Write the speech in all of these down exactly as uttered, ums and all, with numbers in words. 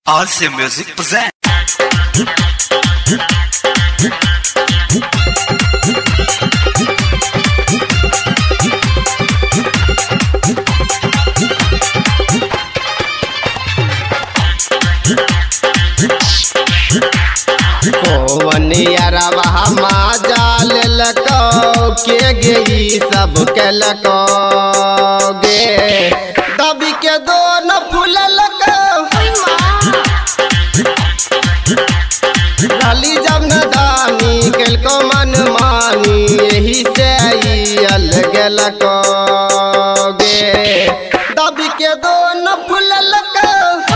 Also Music present. कोवनियरवा माजा लेलको के गेई सब केलको गे दबी के दोनों फूललको डाली जब नदानी केलको मन मानी यही से आई अलग लको गे दबी के दोनों फूललको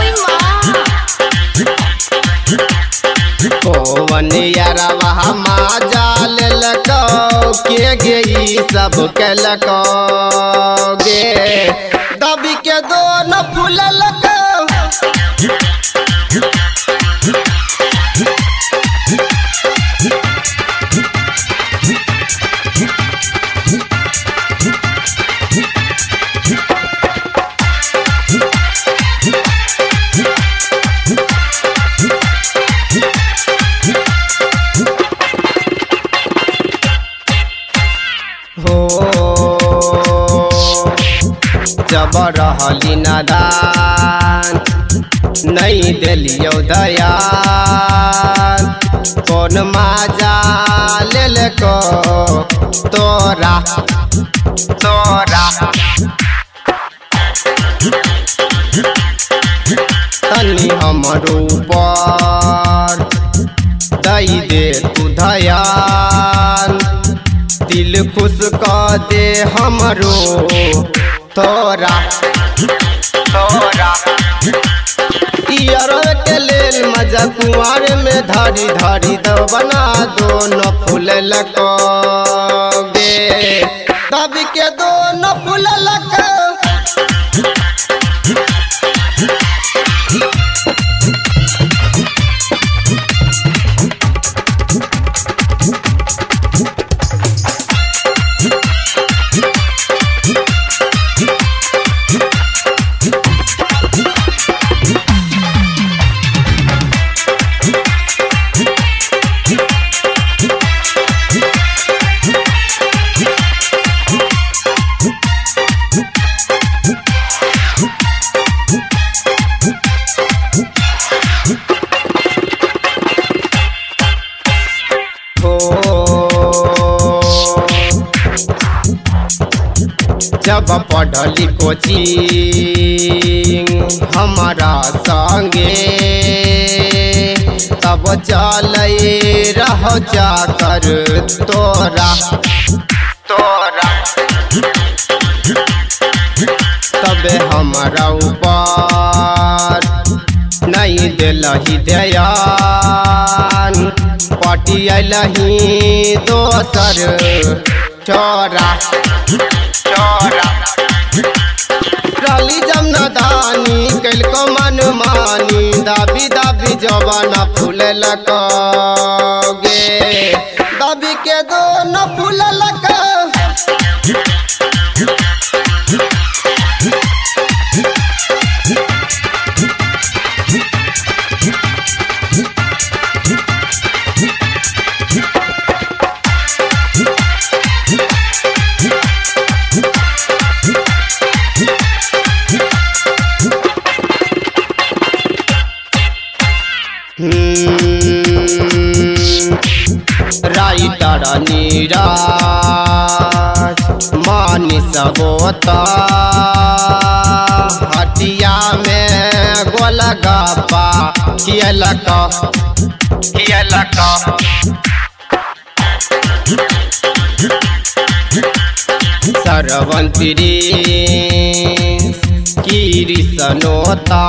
कोवनियरवा माजा लेलको के गेई सब केलको गे दबी के दोनों फूललको जब रहली नादान नहीं दिलियो दयान कौन माजा लेलको तोरा तोरा तनी हमर ऊपर दई दे तू दयान दिल खुश कर दे हमरो तोरा तोरा यारो के लेल मजा कुआर में धारी धारी दो बना दोनों फूल लको गे दबी के दोनों फूल लको जब पढ़ली कोचिंग हमारा संगे तब चले रहो जाकर तोरा तोरा तबे हमारा ऊपर नहीं दिलही ध्यान पटियलही दोसर छोरा डाली जब नदानी कैलको मन मानी दाबी दाबी जवाना फूल लको गे दाबी के दोनों फूल लको राइटर नीरज मानी सबोता हटिया में गोलगप्पा खियलको खियलको सरवंतरी कृष्णोता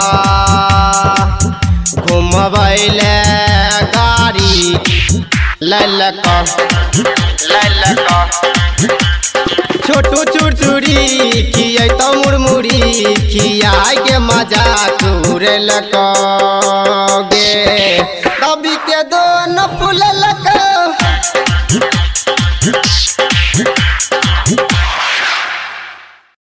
घुमबैले गाड़ी ललको ललको छोटू चुरचुरी खिया तो मुरमुरी खिया के मजा चूर लको गे